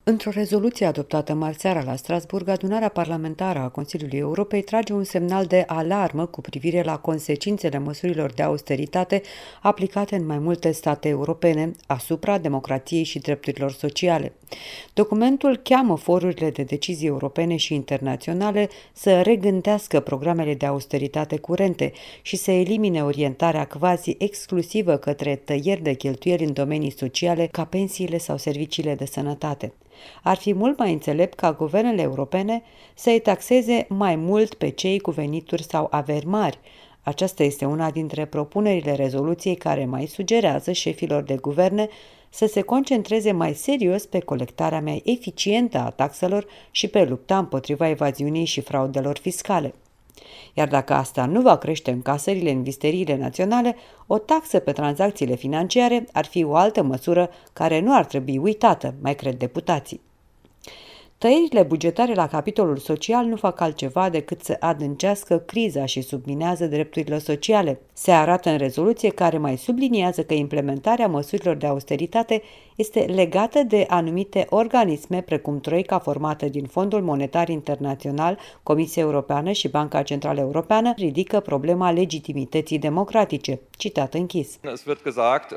Într-o rezoluție adoptată marțeara la Strasbourg, adunarea parlamentară a Consiliului Europei trage un semnal de alarmă cu privire la consecințele măsurilor de austeritate aplicate în mai multe state europene asupra democrației și drepturilor sociale. Documentul cheamă forurile de decizii europene și internaționale să regândească programele de austeritate curente și să elimine orientarea quasi exclusivă către tăieri de cheltuieli în domenii sociale ca pensiile sau serviciile de sănătate. Ar fi mult mai înțelept ca guvernele europene să-i taxeze mai mult pe cei cu venituri sau averi mari. Aceasta este una dintre propunerile rezoluției care mai sugerează șefilor de guverne să se concentreze mai serios pe colectarea mai eficientă a taxelor și pe lupta împotriva evaziunii și fraudelor fiscale. Iar dacă asta nu va crește încasările în visteriile naționale, o taxă pe tranzacțiile financiare ar fi o altă măsură care nu ar trebui uitată, mai cred deputații. Tăierile bugetare la capitolul social nu fac altceva decât să adâncească criza și subminează drepturile sociale. Se arată în rezoluție care mai subliniază că implementarea măsurilor de austeritate este legată de anumite organisme precum Troica formată din Fondul Monetar Internațional, Comisia Europeană și Banca Centrală Europeană, ridică problema legitimității democratice. Citat închis. Es wird gesagt,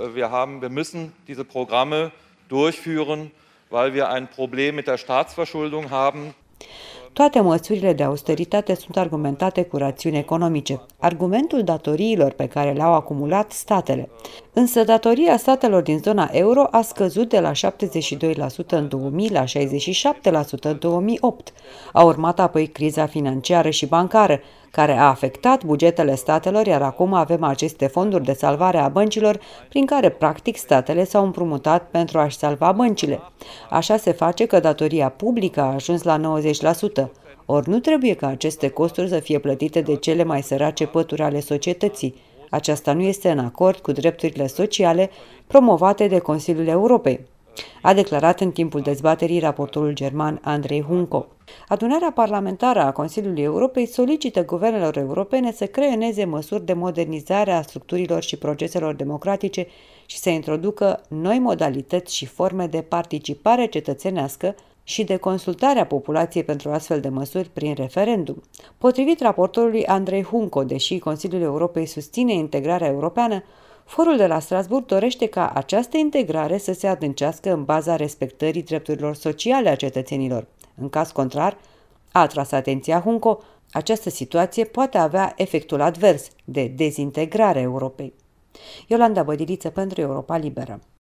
wir müssen diese Programme durchführen, weil wir ein Problem mit der Staatsverschuldung haben. Toate măsurile de austeritate sunt argumentate cu rațiuni economice, argumentul datoriilor pe care le-au acumulat statele. Însă datoria statelor din zona euro a scăzut de la 72% în 2000 la 67% în 2008. A urmat apoi criza financiară și bancară, care a afectat bugetele statelor, iar acum avem aceste fonduri de salvare a băncilor, prin care practic statele s-au împrumutat pentru a-și salva băncile. Așa se face că datoria publică a ajuns la 90%. Ori nu trebuie ca aceste costuri să fie plătite de cele mai sărace pături ale societății. Aceasta nu este în acord cu drepturile sociale promovate de Consiliul Europei, a declarat în timpul dezbaterii raportorul german Andrei Hunko. Adunarea parlamentară a Consiliului Europei solicită guvernelor europene să creioneze măsuri de modernizare a structurilor și proceselor democratice și să introducă noi modalități și forme de participare cetățenească și de consultare a populației pentru astfel de măsuri prin referendum. Potrivit raportorului Andrei Hunko, deși Consiliul Europei susține integrarea europeană, forul de la Strasbourg dorește ca această integrare să se adâncească în baza respectării drepturilor sociale a cetățenilor. În caz contrar, a atras atenția Hunko, această situație poate avea efectul advers de dezintegrare a Europei. Iolanda Bădiliță pentru Europa Liberă.